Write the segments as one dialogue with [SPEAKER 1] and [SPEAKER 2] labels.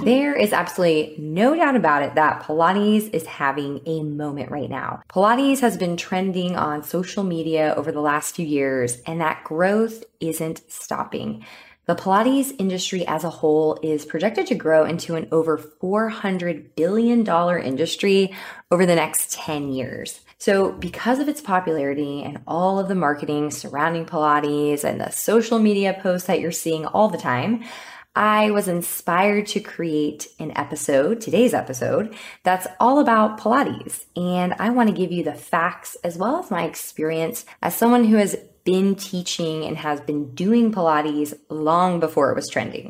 [SPEAKER 1] There is absolutely no doubt about it that Pilates is having a moment right now. Pilates has been trending on social media over the last few years, and that growth isn't stopping. The Pilates industry as a whole is projected to grow into an over $400 billion industry over the next 10 years. So because of its popularity and all of the marketing surrounding Pilates and the social media posts that you're seeing all the time, I was inspired to create an episode, today's episode, that's all about Pilates. And I want to give you the facts as well as my experience as someone who has been teaching and has been doing Pilates long before it was trending.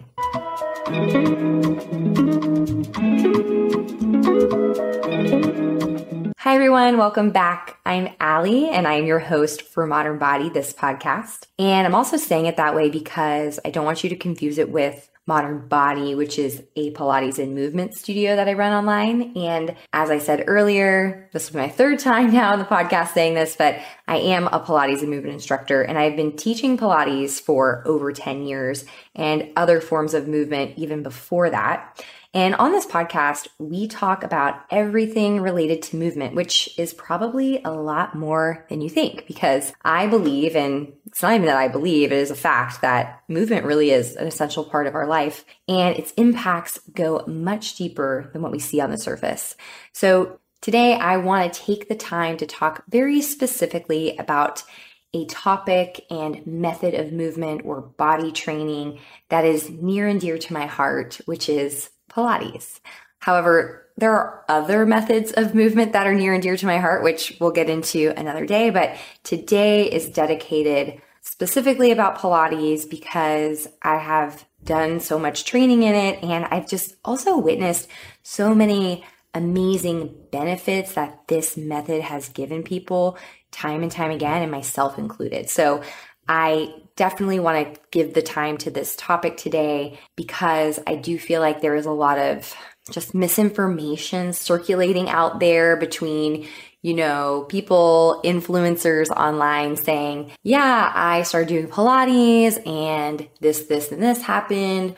[SPEAKER 1] Hi everyone, welcome back. I'm Allie and I'm your host for Modern Body, this podcast. And I'm also saying it that way because I don't want you to confuse it with Modern Body, which is a Pilates and movement studio that I run online. And as I said earlier, this is my third time now on the podcast saying this, but I am a Pilates and movement instructor, and I've been teaching Pilates for over 10 years and other forms of movement even before that. And on this podcast, we talk about everything related to movement, which is probably a lot more than you think, because I believe, and it's not even that I believe, it is a fact that movement really is an essential part of our life, and its impacts go much deeper than what we see on the surface. So today, I want to take the time to talk very specifically about a topic and method of movement or body training that is near and dear to my heart, which is Pilates. However, there are other methods of movement that are near and dear to my heart, which we'll get into another day. But today is dedicated specifically about Pilates because I have done so much training in it. And I've just also witnessed so many amazing benefits that this method has given people time and time again, and myself included. So I definitely want to give the time to this topic today because I do feel like there is a lot of just misinformation circulating out there between, people, influencers online saying, yeah, I started doing Pilates and this, and this happened.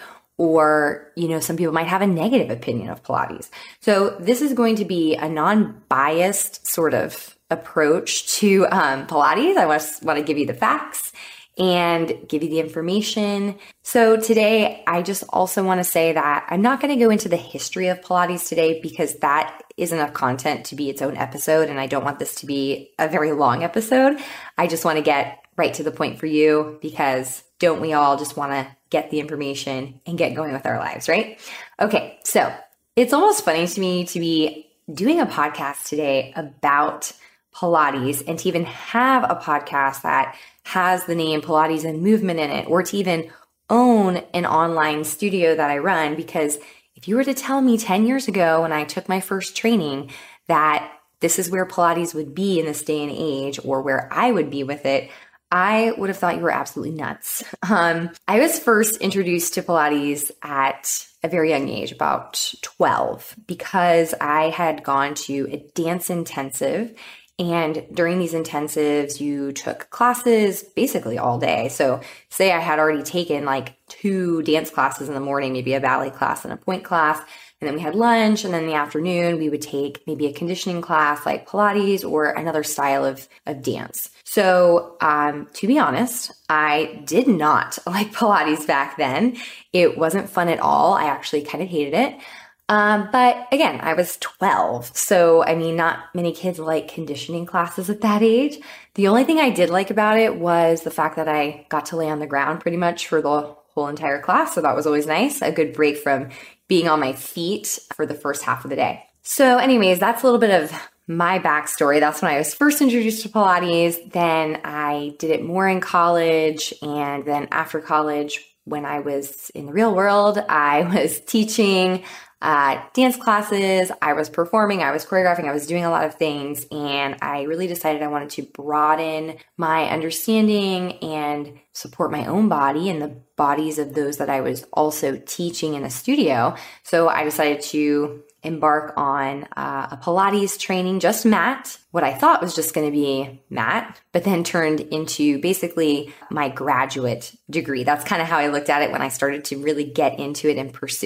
[SPEAKER 1] Or, some people might have a negative opinion of Pilates. So this is going to be a non-biased sort of approach to Pilates. I want to give you the facts and give you the information. So today, I just also want to say that I'm not going to go into the history of Pilates today because that is enough content to be its own episode, and I don't want this to be a very long episode. I just want to get right to the point for you because don't we all just want to get the information and get going with our lives, right? Okay, so it's almost funny to me to be doing a podcast today about Pilates and to even have a podcast that has the name Pilates and Movement in it, or to even own an online studio that I run. Because if you were to tell me 10 years ago when I took my first training that this is where Pilates would be in this day and age, or where I would be with it, I would have thought you were absolutely nuts. I was first introduced to Pilates at a very young age, about 12, because I had gone to a dance intensive. And during these intensives, you took classes basically all day. So say I had already taken like 2 dance classes in the morning, maybe a ballet class and a point class. And then we had lunch. And then in the afternoon, we would take maybe a conditioning class like Pilates or another style of dance. So to be honest, I did not like Pilates back then. It wasn't fun at all. I actually kind of hated it. But again, I was 12. So, not many kids like conditioning classes at that age. The only thing I did like about it was the fact that I got to lay on the ground pretty much for the whole entire class. So that was always nice. A good break from being on my feet for the first half of the day. So anyways, that's a little bit of my backstory. That's when I was first introduced to Pilates. Then I did it more in college. And then after college, when I was in the real world, I was teaching dance classes, I was performing, I was choreographing, I was doing a lot of things, and I really decided I wanted to broaden my understanding and support my own body and the bodies of those that I was also teaching in the studio. So I decided to embark on a Pilates training, just mat, what I thought was just going to be mat, but then turned into basically my graduate degree. That's kind of how I looked at it when I started to really get into it and pursue it.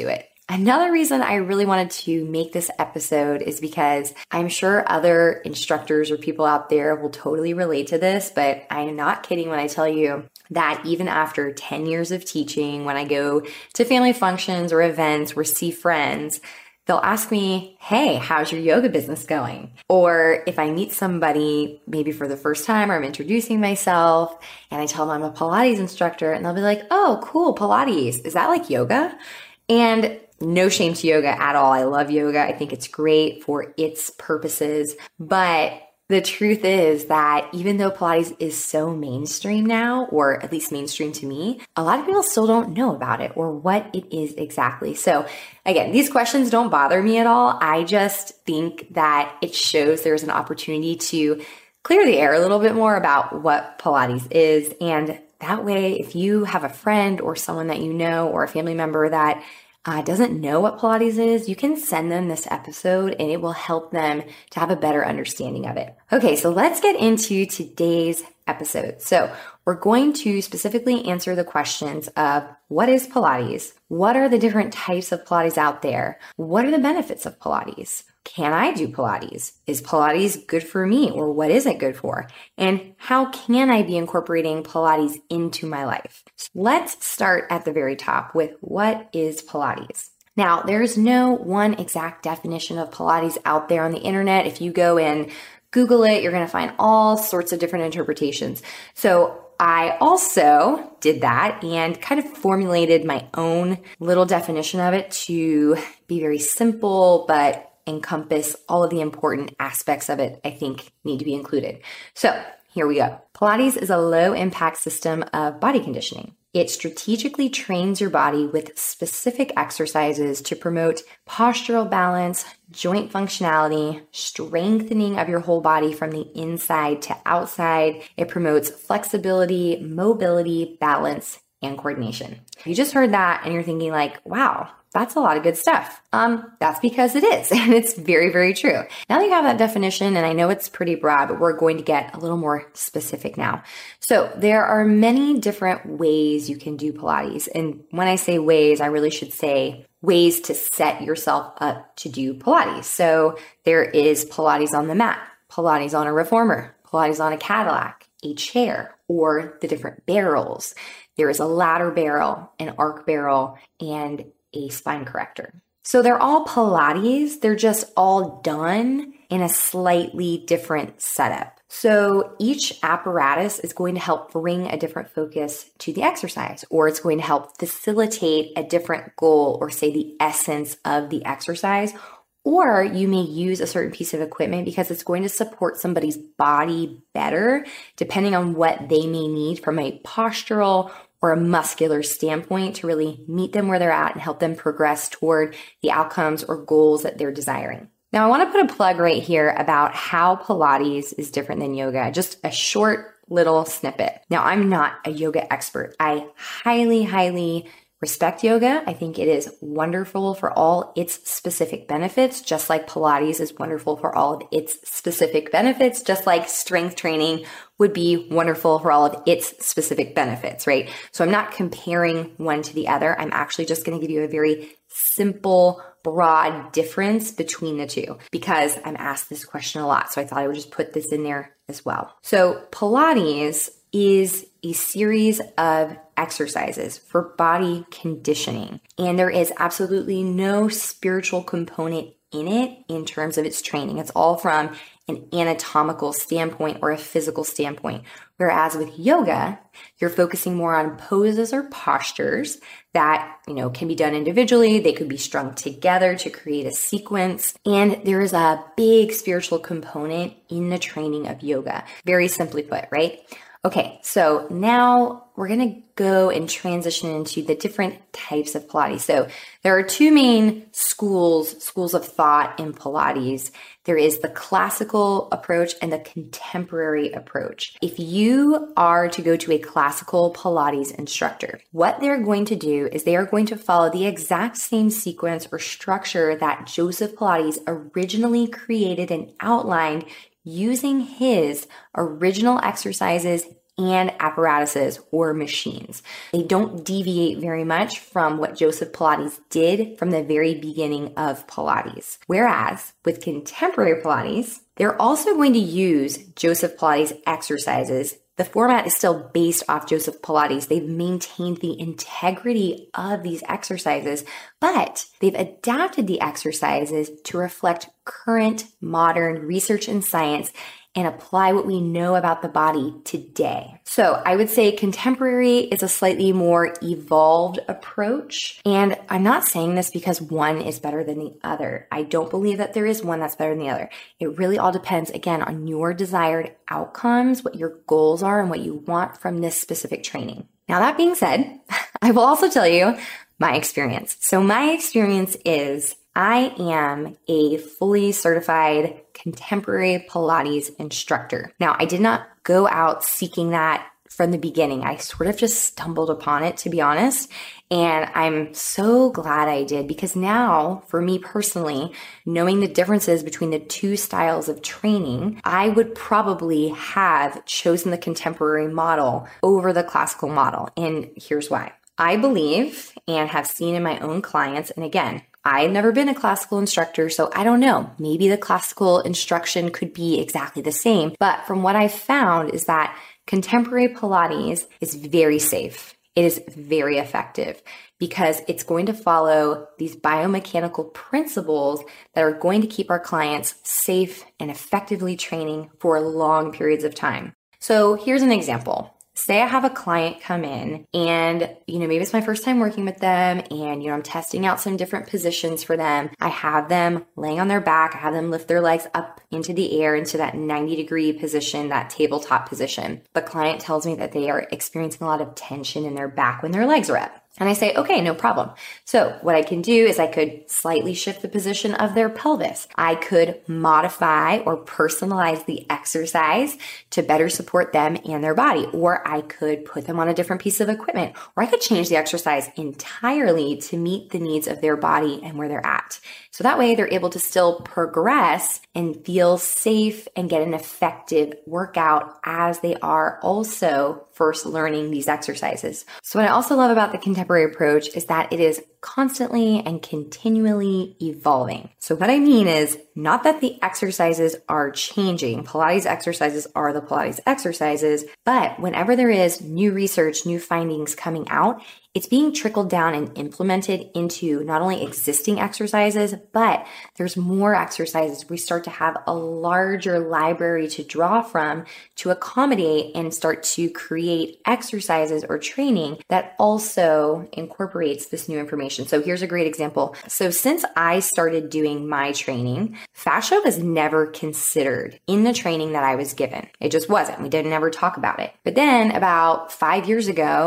[SPEAKER 1] Another reason I really wanted to make this episode is because I'm sure other instructors or people out there will totally relate to this, but I am not kidding when I tell you that even after 10 years of teaching, when I go to family functions or events or see friends, they'll ask me, hey, how's your yoga business going? Or if I meet somebody maybe for the first time or I'm introducing myself and I tell them I'm a Pilates instructor and they'll be like, oh, cool, Pilates. Is that like yoga? And no shame to yoga at all. I love yoga. I think it's great for its purposes. But the truth is that even though Pilates is so mainstream now, or at least mainstream to me, a lot of people still don't know about it or what it is exactly. So again, these questions don't bother me at all. I just think that it shows there's an opportunity to clear the air a little bit more about what Pilates is. And that way, if you have a friend or someone that you know or a family member that doesn't know what Pilates is, you can send them this episode and it will help them to have a better understanding of it. Okay, so let's get into today's episode. So we're going to specifically answer the questions of what is Pilates? What are the different types of Pilates out there? What are the benefits of Pilates? Can I do Pilates? Is Pilates good for me or what is it good for? And how can I be incorporating Pilates into my life? So let's start at the very top with what is Pilates? Now, there's no one exact definition of Pilates out there on the internet. If you go and Google it, you're going to find all sorts of different interpretations. So I also did that and kind of formulated my own little definition of it to be very simple, but encompass all of the important aspects of it I think need to be included. So here we go. Pilates is a low impact system of body conditioning. It strategically trains your body with specific exercises to promote postural balance, joint functionality, strengthening of your whole body from the inside to outside. It promotes flexibility, mobility, balance, and coordination. You just heard that and you're thinking like, wow, that's a lot of good stuff. That's because it is, and it's very, very true. Now that you have that definition, and I know it's pretty broad, but we're going to get a little more specific now. So there are many different ways you can do Pilates. And when I say ways, I really should say ways to set yourself up to do Pilates. So there is Pilates on the mat, Pilates on a reformer, Pilates on a Cadillac, a chair, or the different barrels. There is a ladder barrel, an arc barrel, and a spine corrector. So they're all Pilates, they're just all done in a slightly different setup. So each apparatus is going to help bring a different focus to the exercise, or it's going to help facilitate a different goal or say the essence of the exercise. Or you may use a certain piece of equipment because it's going to support somebody's body better, depending on what they may need from a postural or a muscular standpoint to really meet them where they're at and help them progress toward the outcomes or goals that they're desiring. Now, I want to put a plug right here about how Pilates is different than yoga, just a short little snippet. Now, I'm not a yoga expert. I highly respect yoga. I think it is wonderful for all its specific benefits, just like Pilates is wonderful for all of its specific benefits, just like strength training would be wonderful for all of its specific benefits, right? So I'm not comparing one to the other. I'm actually just going to give you a very simple, broad difference between the two because I'm asked this question a lot. So I thought I would just put this in there as well. So Pilates is a series of exercises for body conditioning. And there is absolutely no spiritual component in it in terms of its training. It's all from an anatomical standpoint or a physical standpoint. Whereas with yoga, you're focusing more on poses or postures that, can be done individually. They could be strung together to create a sequence. And there is a big spiritual component in the training of yoga. Very simply put, right? Okay, so now we're going to go and transition into the different types of Pilates. So there are two main schools of thought in Pilates. There is the classical approach and the contemporary approach. If you are to go to a classical Pilates instructor, what they're going to do is they are going to follow the exact same sequence or structure that Joseph Pilates originally created and outlined using his original exercises and apparatuses or machines. They don't deviate very much from what Joseph Pilates did from the very beginning of Pilates. Whereas with contemporary Pilates, they're also going to use Joseph Pilates exercises. The format is still based off Joseph Pilates. They've maintained the integrity of these exercises, but they've adapted the exercises to reflect current modern research and science and apply what we know about the body today. So I would say contemporary is a slightly more evolved approach. And I'm not saying this because one is better than the other. I don't believe that there is one that's better than the other. It really all depends, again, on your desired outcomes, what your goals are, and what you want from this specific training. Now, that being said, I will also tell you my experience. So my experience is I am a fully certified contemporary Pilates instructor. Now, I did not go out seeking that from the beginning. I sort of just stumbled upon it, to be honest. And I'm so glad I did, because now, for me personally, knowing the differences between the two styles of training, I would probably have chosen the contemporary model over the classical model. And here's why. I believe and have seen in my own clients, and again, I've never been a classical instructor, so I don't know. Maybe the classical instruction could be exactly the same. But from what I've found is that contemporary Pilates is very safe. It is very effective because it's going to follow these biomechanical principles that are going to keep our clients safe and effectively training for long periods of time. So here's an example. Say I have a client come in and, maybe it's my first time working with them and, I'm testing out some different positions for them. I have them laying on their back. I have them lift their legs up into the air into that 90-degree position, that tabletop position. The client tells me that they are experiencing a lot of tension in their back when their legs are up. And I say, okay, no problem. So what I can do is I could slightly shift the position of their pelvis. I could modify or personalize the exercise to better support them and their body. Or I could put them on a different piece of equipment. Or I could change the exercise entirely to meet the needs of their body and where they're at. So that way they're able to still progress and feel safe and get an effective workout as they are also first learning these exercises. So what I also love about the contemporary approach is that it is constantly and continually evolving. So what I mean is not that the exercises are changing. Pilates exercises are the Pilates exercises, but whenever there is new research, new findings coming out, it's being trickled down and implemented into not only existing exercises, but there's more exercises. We start to have a larger library to draw from to accommodate and start to create exercises or training that also incorporates this new information. So here's a great example. So since I started doing my training, fascia was never considered in the training that I was given. It just wasn't. We didn't ever talk about it. But then about 6 years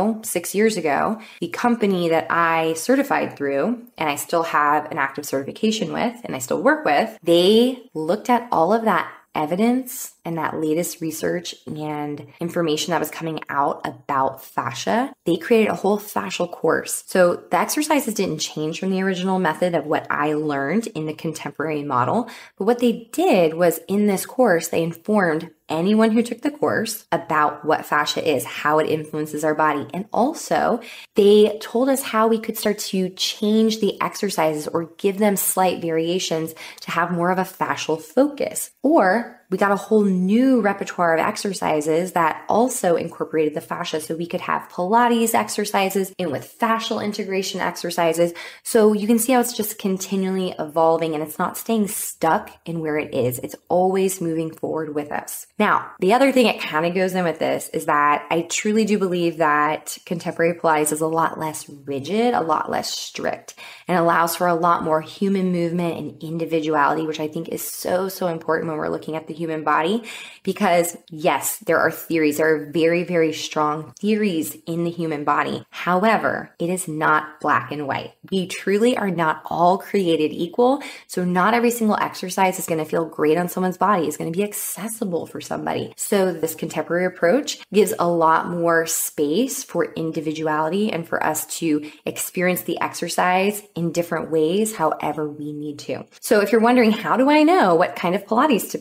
[SPEAKER 1] ago, the company that I certified through, and I still have an active certification with, and I still work with, they looked at all of that evidence and that latest research and information that was coming out about fascia. They created a whole fascial course. So the exercises didn't change from the original method of what I learned in the contemporary model. But what they did was in this course, they informed anyone who took the course about what fascia is, how it influences our body. And also they told us how we could start to change the exercises or give them slight variations to have more of a fascial focus. Or we got a whole new repertoire of exercises that also incorporated the fascia. So we could have Pilates exercises in with fascial integration exercises. So you can see how it's just continually evolving and it's not staying stuck in where it is. It's always moving forward with us. Now, the other thing that kind of goes in with this is that I truly do believe that contemporary Pilates is a lot less rigid, a lot less strict, and allows for a lot more human movement and individuality, which I think is so, so important when we're looking at the human body. Because yes, there are theories. There are very, very strong theories in the human body. However, it is not black and white. We truly are not all created equal. So not every single exercise is going to feel great on someone's body. It's going to be accessible for somebody. So this contemporary approach gives a lot more space for individuality and for us to experience the exercise in different ways, however we need to. So if you're wondering, how do I know what kind of Pilates to pick? Again,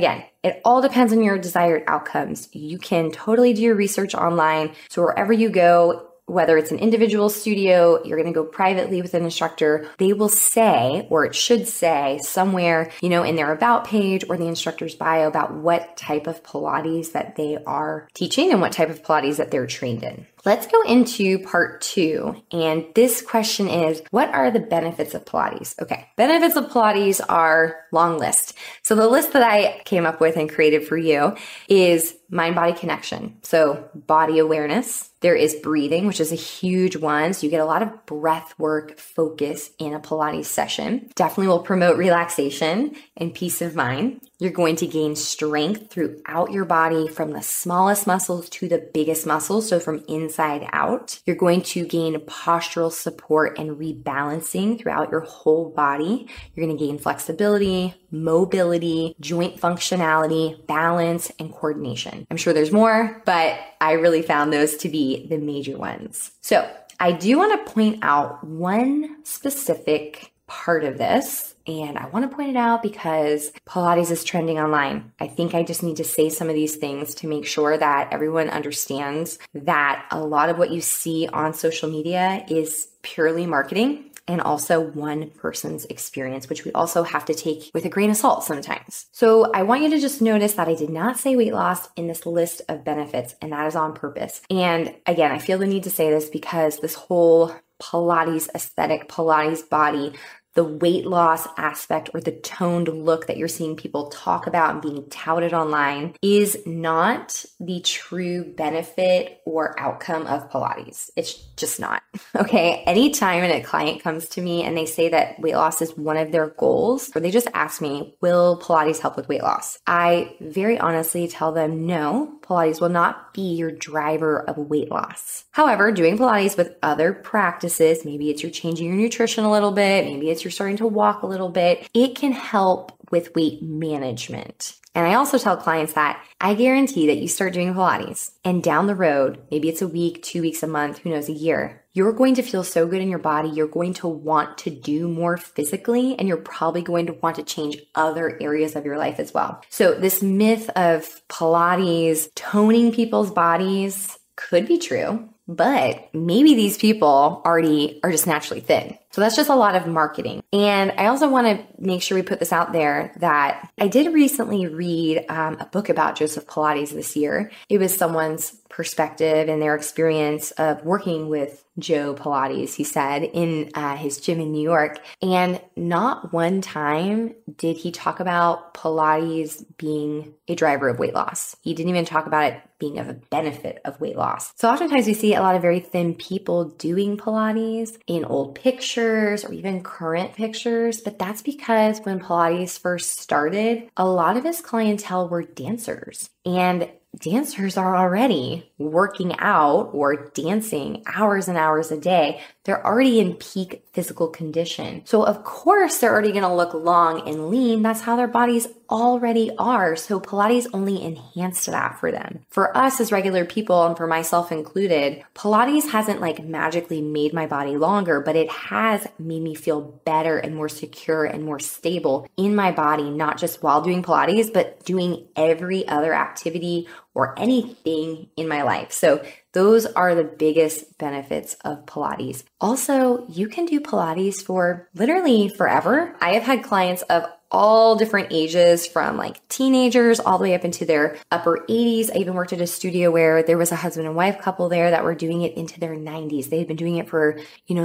[SPEAKER 1] again, it all depends on your desired outcomes. You can totally do your research online. So wherever you go, whether it's an individual studio, you're going to go privately with an instructor, they will say, or it should say somewhere, in their about page or the instructor's bio about what type of Pilates that they are teaching and what type of Pilates that they're trained in. Let's go into part 2. And this question is, what are the benefits of Pilates? Okay. Benefits of Pilates are long list. So the list that I came up with and created for you is mind-body connection. So body awareness. There is breathing, which is a huge one. So you get a lot of breath work focus in a Pilates session. Definitely will promote relaxation and peace of mind. You're going to gain strength throughout your body from the smallest muscles to the biggest muscles. So from inside out, you're going to gain postural support and rebalancing throughout your whole body. You're going to gain flexibility, mobility, joint functionality, balance, and coordination. I'm sure there's more, but I really found those to be the major ones. So I do want to point out one specific part of this. And I want to point it out because Pilates is trending online. I think I just need to say some of these things to make sure that everyone understands that a lot of what you see on social media is purely marketing and also one person's experience, which we also have to take with a grain of salt sometimes. So I want you to just notice that I did not say weight loss in this list of benefits, and that is on purpose. And again, I feel the need to say this because this whole Pilates aesthetic, Pilates body, the weight loss aspect or the toned look that you're seeing people talk about and being touted online is not the true benefit or outcome of Pilates. It's just not. Okay. Anytime a client comes to me and they say that weight loss is one of their goals, or they just ask me, will Pilates help with weight loss? I very honestly tell them, no, Pilates will not be your driver of weight loss. However, doing Pilates with other practices, maybe it's you're changing your nutrition a little bit, maybe it's you're starting to walk a little bit, it can help with weight management. And I also tell clients that I guarantee that you start doing Pilates and down the road, maybe it's a week, 2 weeks, a month, who knows, a year, you're going to feel so good in your body. You're going to want to do more physically, and you're probably going to want to change other areas of your life as well. So this myth of Pilates toning people's bodies could be true, but maybe these people already are just naturally thin. So that's just a lot of marketing. And I also want to make sure we put this out there that I did recently read a book about Joseph Pilates this year. It was someone's perspective and their experience of working with Joe Pilates, he said, in his gym in New York. And not one time did he talk about Pilates being a driver of weight loss. He didn't even talk about it being of a benefit of weight loss. So oftentimes we see a lot of very thin people doing Pilates in old pictures or even current pictures, but that's because when Pilates first started, a lot of his clientele were dancers, and dancers are already working out or dancing hours and hours a day. They're already in peak physical condition. So of course they're already going to look long and lean. That's how their bodies already are. So Pilates only enhanced that for them. For us as regular people, and for myself included, Pilates hasn't magically made my body longer, but it has made me feel better and more secure and more stable in my body, not just while doing Pilates, but doing every other activity or anything in my life. So those are the biggest benefits of Pilates. Also, you can do Pilates for literally forever. I have had clients of all different ages, from teenagers all the way up into their upper 80s. I even worked at a studio where there was a husband and wife couple there that were doing it into their 90s. They had been doing it for,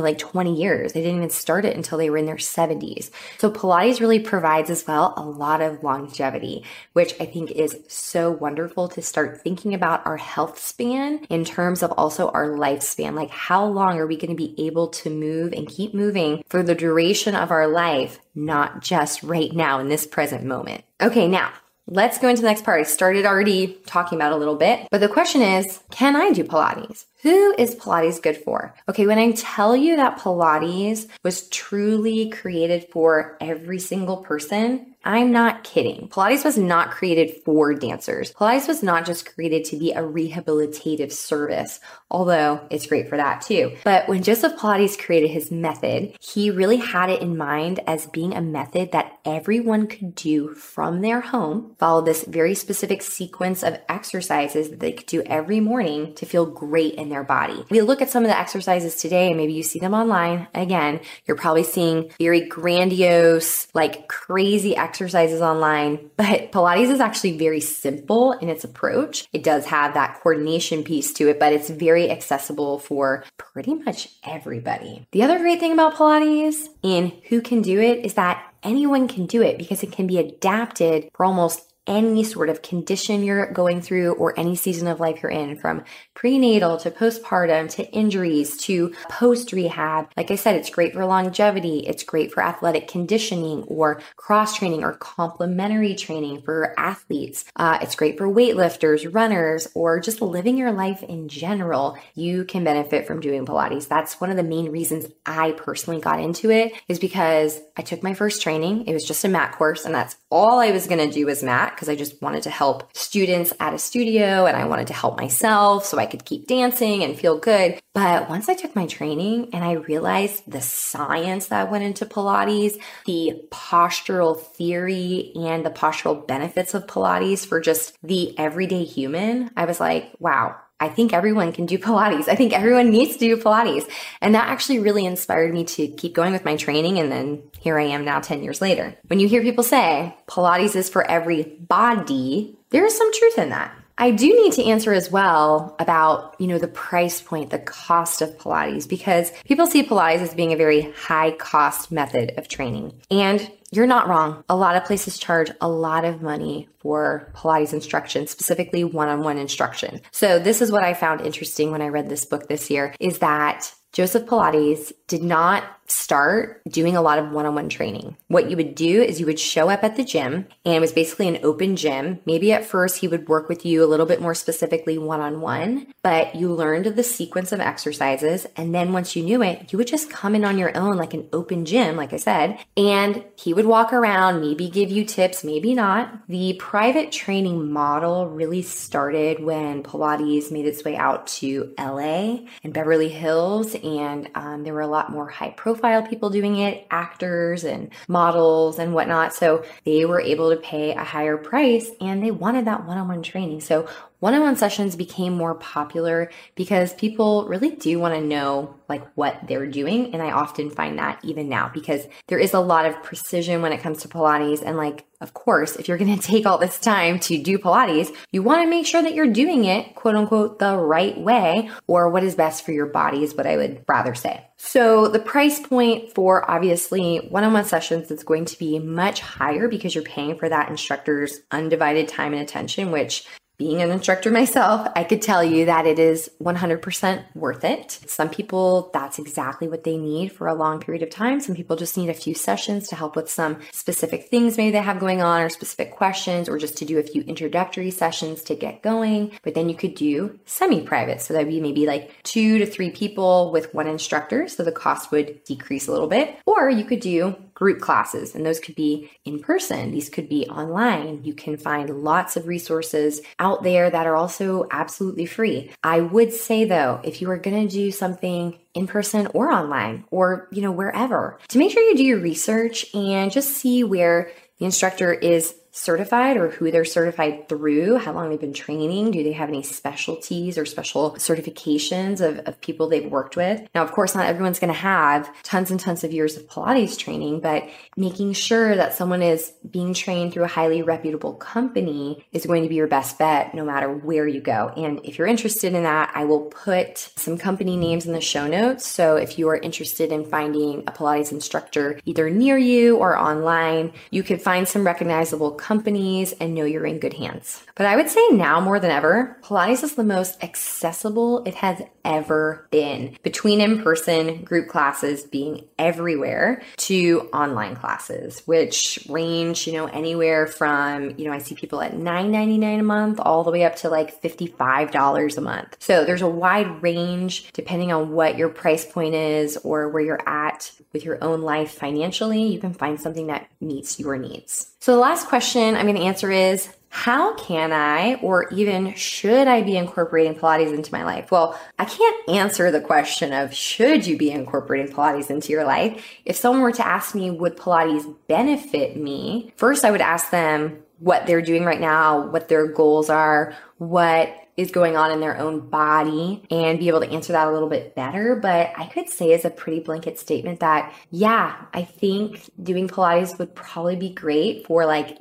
[SPEAKER 1] 20 years. They didn't even start it until they were in their 70s. So Pilates really provides as well a lot of longevity, which I think is so wonderful to start thinking about our health span in terms of also our lifespan. Like, how long are we going to be able to move and keep moving for the duration of our life, not just right now in this present moment? Okay, now let's go into the next part. I started already talking about a little bit, but the question is, can I do Pilates? Who is Pilates good for? Okay, when I tell you that Pilates was truly created for every single person, I'm not kidding. Pilates was not created for dancers. Pilates was not just created to be a rehabilitative service, although it's great for that too. But when Joseph Pilates created his method, he really had it in mind as being a method that everyone could do from their home, follow this very specific sequence of exercises that they could do every morning to feel great in their body. We look at some of the exercises today, and maybe you see them online. Again, you're probably seeing very grandiose, like crazy exercises online, but Pilates is actually very simple in its approach. It does have that coordination piece to it, but it's very accessible for pretty much everybody. The other great thing about Pilates and who can do it is that anyone can do it because it can be adapted for almost any sort of condition you're going through or any season of life you're in, from prenatal to postpartum to injuries to post-rehab. Like I said, it's great for longevity. It's great for athletic conditioning or cross-training or complementary training for athletes. It's great for weightlifters, runners, or just living your life in general. You can benefit from doing Pilates. That's one of the main reasons I personally got into it, is because I took my first training. It was just a mat course, and that's all I was going to do was mat, because I just wanted to help students at a studio and I wanted to help myself so I could keep dancing and feel good. But once I took my training and I realized the science that went into Pilates, the postural theory and the postural benefits of Pilates for just the everyday human, I was like, wow, I think everyone can do Pilates. I think everyone needs to do Pilates. And that actually really inspired me to keep going with my training. And then here I am now 10 years later. When you hear people say Pilates is for everybody, there is some truth in that. I do need to answer as well about, the price point, the cost of Pilates, because people see Pilates as being a very high cost method of training. And you're not wrong. A lot of places charge a lot of money for Pilates instruction, specifically one-on-one instruction. So this is what I found interesting when I read this book this year, is that Joseph Pilates did not start doing a lot of one-on-one training. What you would do is you would show up at the gym, and it was basically an open gym. Maybe at first he would work with you a little bit more specifically one-on-one, but you learned the sequence of exercises. And then once you knew it, you would just come in on your own, like an open gym, like I said, and he would walk around, maybe give you tips, maybe not. The private training model really started when Pilates made its way out to LA and Beverly Hills, and there were a lot more high profile people doing it, actors and models and whatnot. So they were able to pay a higher price, and they wanted that one-on-one training. So one-on-one sessions became more popular because people really do want to know what they're doing. And I often find that even now, because there is a lot of precision when it comes to Pilates. And of course, if you're going to take all this time to do Pilates, you want to make sure that you're doing it, quote unquote, the right way, or what is best for your body is what I would rather say. So the price point for obviously one-on-one sessions is going to be much higher because you're paying for that instructor's undivided time and attention, which, being an instructor myself, I could tell you that it is 100% worth it. Some people, that's exactly what they need for a long period of time. Some people just need a few sessions to help with some specific things maybe they have going on, or specific questions, or just to do a few introductory sessions to get going. But then you could do semi-private. So that'd be maybe 2 to 3 people with one instructor. So the cost would decrease a little bit. Or you could do group classes, and those could be in person. These could be online. You can find lots of resources out there that are also absolutely free. I would say though, if you are going to do something in person or online or, wherever, to make sure you do your research and just see where the instructor is certified or who they're certified through, how long they've been training, do they have any specialties or special certifications of people they've worked with. Now, of course, not everyone's going to have tons and tons of years of Pilates training, but making sure that someone is being trained through a highly reputable company is going to be your best bet no matter where you go. And if you're interested in that, I will put some company names in the show notes. So if you are interested in finding a Pilates instructor either near you or online, you could find some recognizable companies and know you're in good hands. But I would say now more than ever, Pilates is the most accessible it has ever been, between in-person group classes being everywhere to online classes, which range, anywhere from, I see people at $9.99 a month all the way up to $55 a month. So there's a wide range depending on what your price point is or where you're at with your own life financially. You can find something that meets your needs. So the last question question I'm going to answer is, how can I, or even should I be incorporating Pilates into my life? Well, I can't answer the question of should you be incorporating Pilates into your life. If someone were to ask me, would Pilates benefit me? First, I would ask them what they're doing right now, what their goals are, what is going on in their own body, and be able to answer that a little bit better. But I could say as a pretty blanket statement that, yeah, I think doing Pilates would probably be great for like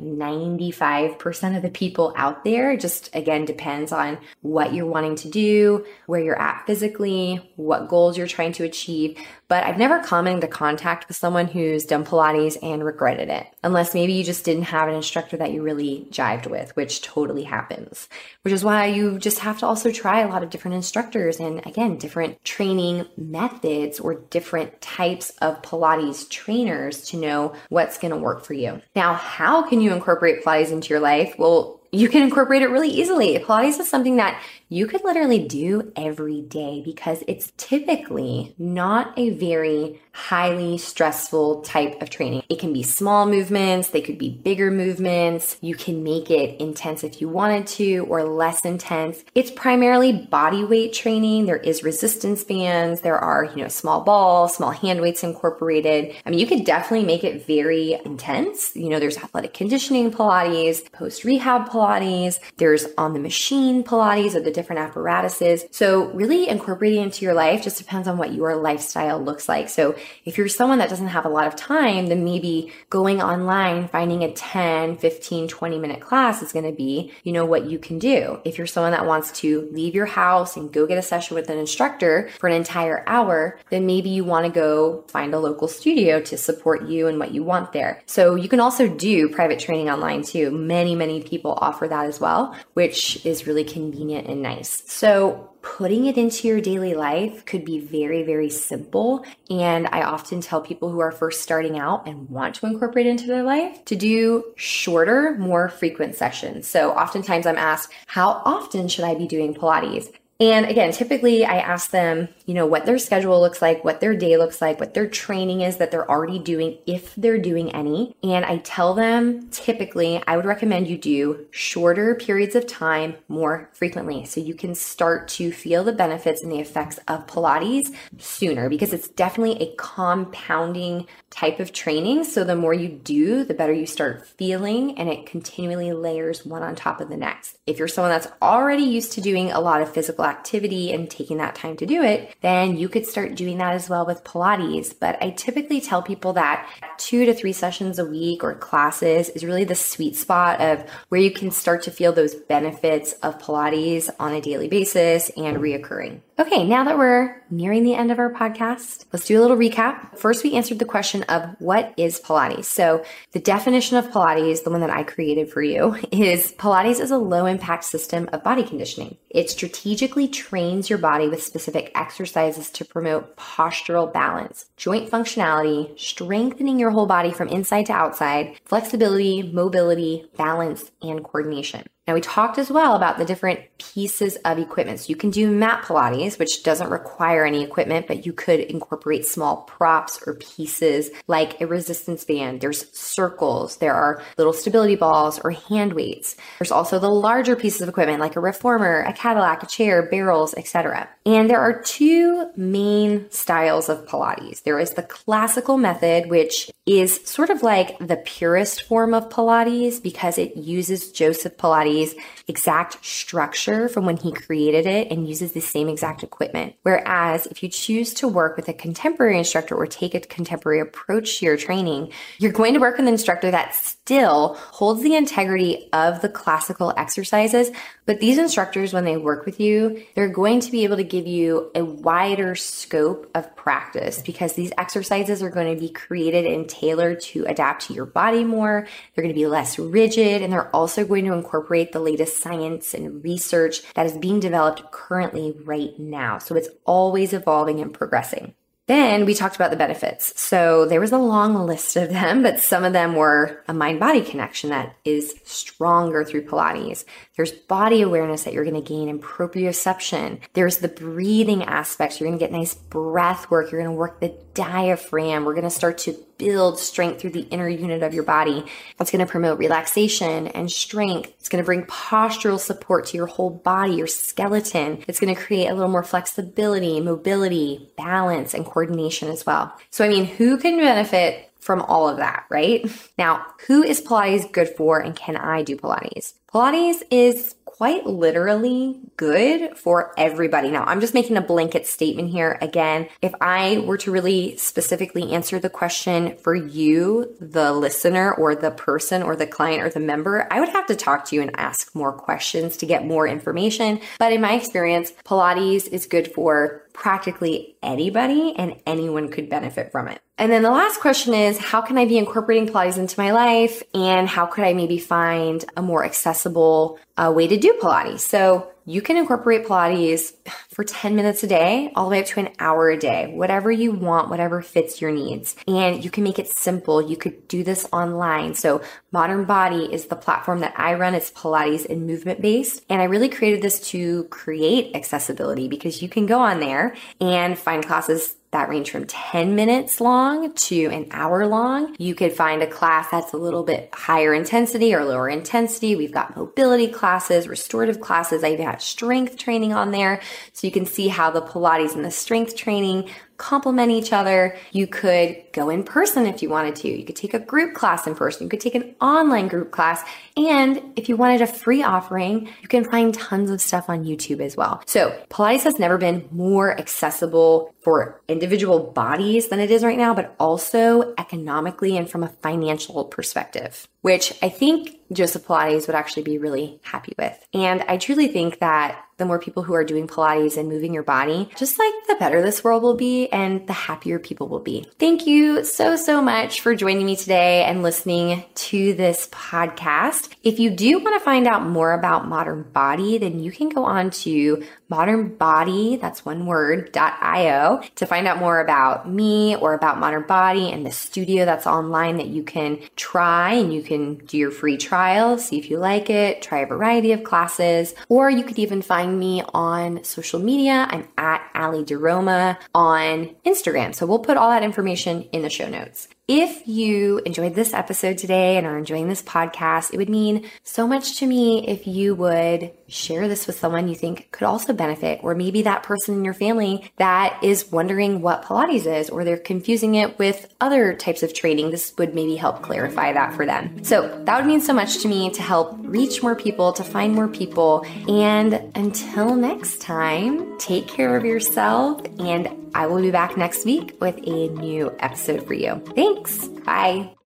[SPEAKER 1] 95% of the people out there. Just again, depends on what you're wanting to do, where you're at physically, what goals you're trying to achieve. But I've never come into contact with someone who's done Pilates and regretted it, unless maybe you just didn't have an instructor that you really jived with, which totally happens, which is why you just have to also try a lot of different instructors and, again, different training methods or different types of Pilates trainers to know what's going to work for you. Now, how can you incorporate Pilates into your life? Well, you can incorporate it really easily. Pilates is something that you could literally do every day because it's typically not a very highly stressful type of training. It can be small movements, they could be bigger movements. You can make it intense if you wanted to or less intense. It's primarily body weight training. There is resistance bands. There are, small balls, small hand weights incorporated. I mean, you could definitely make it very intense. There's athletic conditioning Pilates, post-rehab Pilates, there's on the machine Pilates or the different apparatuses. So really incorporating into your life just depends on what your lifestyle looks like. So if you're someone that doesn't have a lot of time, then maybe going online, finding a 10, 15, 20 minute class is going to be, what you can do. If you're someone that wants to leave your house and go get a session with an instructor for an entire hour, then maybe you want to go find a local studio to support you and what you want there. So you can also do private training online too. Many, many people offer that as well, which is really convenient and nice. So putting it into your daily life could be very, very simple. And I often tell people who are first starting out and want to incorporate it into their life to do shorter, more frequent sessions. So oftentimes I'm asked, how often should I be doing Pilates? And again, typically I ask them, what their schedule looks like, what their day looks like, what their training is that they're already doing, if they're doing any. And I tell them, typically, I would recommend you do shorter periods of time more frequently so you can start to feel the benefits and the effects of Pilates sooner, because it's definitely a compounding type of training. So the more you do, the better you start feeling, and it continually layers one on top of the next. If you're someone that's already used to doing a lot of physical activity and taking that time to do it, then you could start doing that as well with Pilates. But I typically tell people that 2 to 3 sessions a week or classes is really the sweet spot of where you can start to feel those benefits of Pilates on a daily basis and reoccurring. Okay, now that we're nearing the end of our podcast, let's do a little recap. First, we answered the question of what is Pilates? So the definition of Pilates, the one that I created for you, is Pilates is a low impact system of body conditioning. It strategically trains your body with specific exercises to promote postural balance, joint functionality, strengthening your whole body from inside to outside, flexibility, mobility, balance, and coordination. Now, we talked as well about the different pieces of equipment. So you can do mat Pilates, which doesn't require any equipment, but you could incorporate small props or pieces like a resistance band. There's circles. There are little stability balls or hand weights. There's also the larger pieces of equipment like a reformer, a Cadillac, a chair, barrels, etc. And there are 2 main styles of Pilates. There is the classical method, which is sort of like the purest form of Pilates because it uses Joseph Pilates' exact structure from when he created it and uses the same exact equipment. Whereas if you choose to work with a contemporary instructor or take a contemporary approach to your training, you're going to work with an instructor that still holds the integrity of the classical exercises. But these instructors, when they work with you, they're going to be able to give you a wider scope of practice because these exercises are going to be created and tailored to adapt to your body more. They're going to be less rigid, and they're also going to incorporate the latest science and research that is being developed currently right now. So it's always evolving and progressing. Then we talked about the benefits. So there was a long list of them, but some of them were a mind-body connection that is stronger through Pilates. There's body awareness that you're going to gain in proprioception. There's the breathing aspects. You're going to get nice breath work. You're going to work the diaphragm. We're going to start to build strength through the inner unit of your body. It's going to promote relaxation and strength. It's going to bring postural support to your whole body, your skeleton. It's going to create a little more flexibility, mobility, balance, and coordination as well. So, I mean, who can benefit from all of that, right? Now, who is Pilates good for, and can I do Pilates? Pilates is quite literally good for everybody. Now, I'm just making a blanket statement here. Again, if I were to really specifically answer the question for you, the listener or the person or the client or the member, I would have to talk to you and ask more questions to get more information. But in my experience, Pilates is good for practically anybody, and anyone could benefit from it. And then the last question is, how can I be incorporating Pilates into my life, and how could I maybe find a more accessible way to do Pilates? So you can incorporate Pilates for 10 minutes a day, all the way up to an hour a day, whatever you want, whatever fits your needs. And you can make it simple. You could do this online. So Modern Body is the platform that I run. It's Pilates and movement based. And I really created this to create accessibility, because you can go on there and find classes that range from 10 minutes long to an hour long. You could find a class that's a little bit higher intensity or lower intensity. We've got mobility classes, restorative classes. I even have strength training on there. So you can see how the Pilates and the strength training complement each other. You could go in person if you wanted to. You could take a group class in person. You could take an online group class. And if you wanted a free offering, you can find tons of stuff on YouTube as well. So Pilates has never been more accessible for individual bodies than it is right now, but also economically and from a financial perspective, which I think Joseph Pilates would actually be really happy with. And I truly think that the more people who are doing Pilates and moving your body, just like the better this world will be and the happier people will be. Thank you so much for joining me today and listening to this podcast. If you do want to find out more about Modern Body, then you can go on to modernbody, that's one word, .io to find out more about me or about Modern Body and the studio that's online that you can try, and you can do your free trial, see if you like it, try a variety of classes, or you could even find me on social media. I'm at Ali DeRoma on Instagram. So we'll put all that information in the show notes. If you enjoyed this episode today and are enjoying this podcast, it would mean so much to me if you would share this with someone you think could also benefit, or maybe that person in your family that is wondering what Pilates is, or they're confusing it with other types of training. This would maybe help clarify that for them. So that would mean so much to me to help reach more people, to find more people. And until next time, take care of yourself, and I will be back next week with a new episode for you. Thanks. Bye.